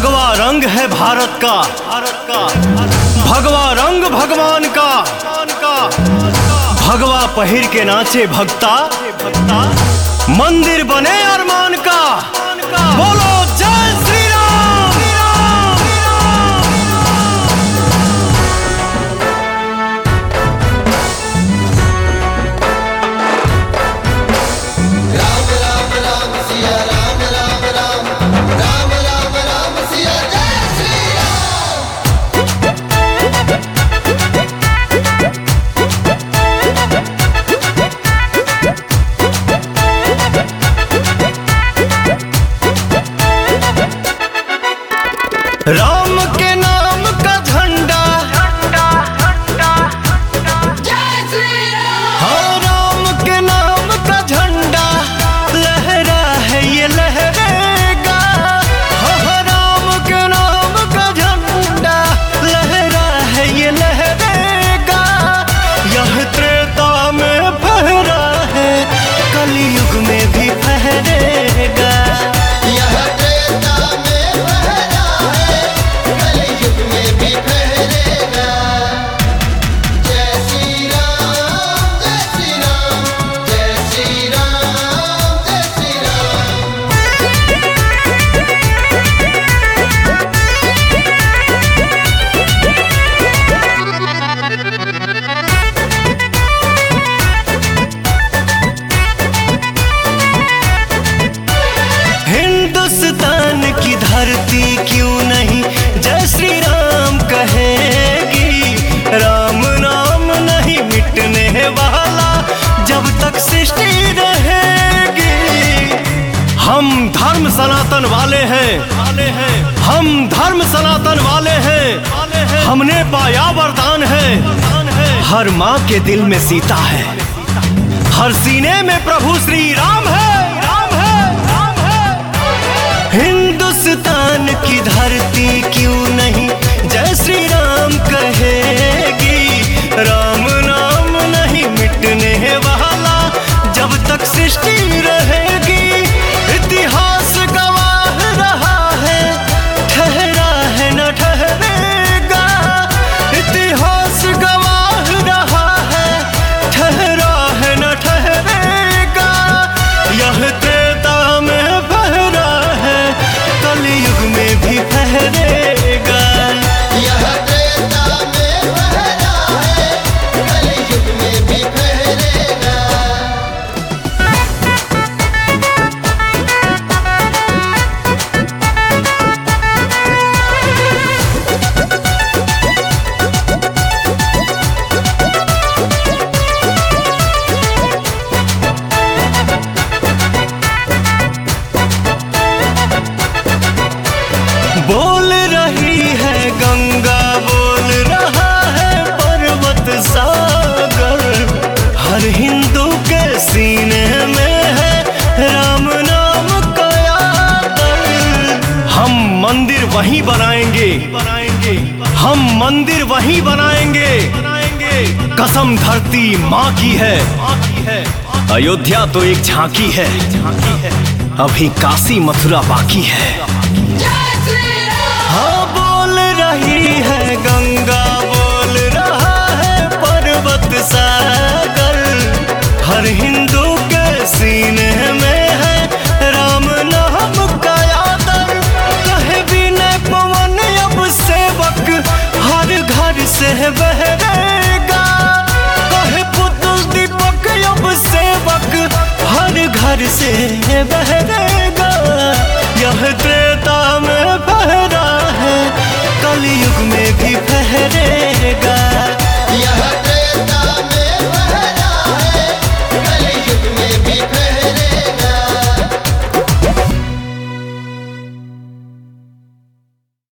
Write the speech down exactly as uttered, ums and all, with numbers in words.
भगवा रंग है भारत का, भारत का भगवा रंग भगवान का, भगवा पहिर के नाचे भक्ता, मंदिर बने अरमान का। बोलो जय श्री राम। राम राम राम सिया राम राम राम राम राम राम सिया जय श्री राम। राम के नाम का झंडा, जय श्री राम। हाँ राम के नाम का झंडा लहरा है ये लहरेगा। हाँ राम के नाम का झंडा लहरा है ये लहरेगा। यह त्रेता में फहरा है कलयुग में भी फहरेगा। यह त्रेता में फहरा है कलयुग में भी फहरेगा। जय श्री राम जय श्री राम जय श्री राम जय श्री राम। हिंदुस्तान की धरती क्यों नहीं जय श्री राम कहेगी। राम नाम नहीं मिटने वाला जब तक सृष्टि रहेगी। हम धर्म सनातन वाले हैं, हम धर्म सनातन वाले हैं। हमने पाया वरदान है, हर माँ के दिल में सीता है, हर सीने में प्रभु श्री राम है, राम है, राम है। हिंदुस्तान की धरती क्यों नहीं जय श्री राम कहेगी। राम नाम नहीं मिटने वाला जब तक सृष्टि रहेगी। इतिहास गवाह रहा है ठहरा है न ठहरेगा। इतिहास गवाह रहा है ठहरा है न ठहरेगा। यह त्रेता में फहरा है कलयुग में भी फहरेगा। यह त्रेता में फहरा है कलयुग में भी फहरेगा। बोल रही है गंगा, बोल रहा है पर्वत सागर। हर हिंदू के सीने में है राम नाम का आदर। हम मंदिर वहीं बनाएंगे, बनाएंगे हम मंदिर वहीं बनाएंगे, बनाएंगे कसम धरती माँ की है, माँ की है। अयोध्या तो एक झांकी है, झांकी है अभी काशी मथुरा बाकी है। जय श्री राम। हाँ बोल रही है गंगा, बोल रहा है पर्वत सागर। हर हिंदू के सीने में है राम नाम का आदर। कहे विनय पवन अब सेवक हर घर से बहरेगा। कहे पुतुल दीपक अब सेवक हर घर से बहरेगा। यह त्रेता में फहरा है कलयुग में भी फहरेगा।